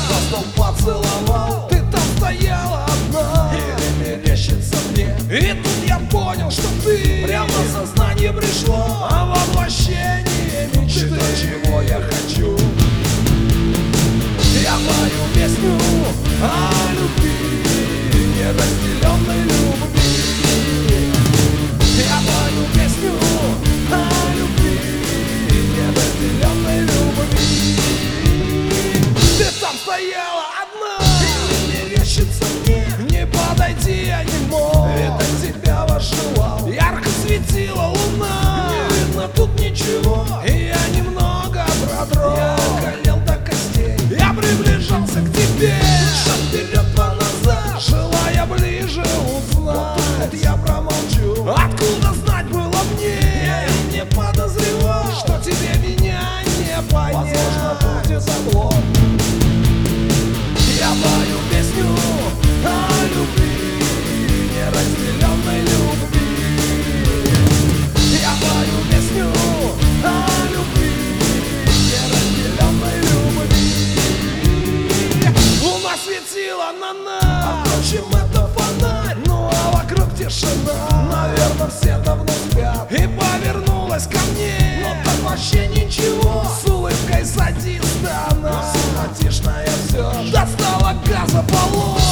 просто поцеловал, ты там стояла одна. Или мерещится мне, и тут я понял, что ты прямо в сознание пришло, а воплощение мечты. Ты то, чего я хочу. Я пою песню о любви, неразделенной любви. Я пою песню о любви, неразделенной любви. Ты там стояла одна, и мерещится мне, не подойти я не мог, это тебя вошивал. Ярко светила луна, не видно тут ничего, и я немного продрог. Я околел до костей, я приближался к тебе. Шаг вперед, два назад, желая ближе узнать. Вот тут я промолчу, откуда знать было мне. Я и не подозревал, что тебе меня не понять. Возможно, будет облом. Я пою песню о любви, неразделенной любви. Я пою песню о любви, неразделенной любви. Луна светила на нас, а впрочем, это фонарь. Ну а вокруг тишина, наверное, все давно спят. И повернулась ко мне, но так вообще ничего. С улыбкой садится она, симпатичная все, достала газа баллон.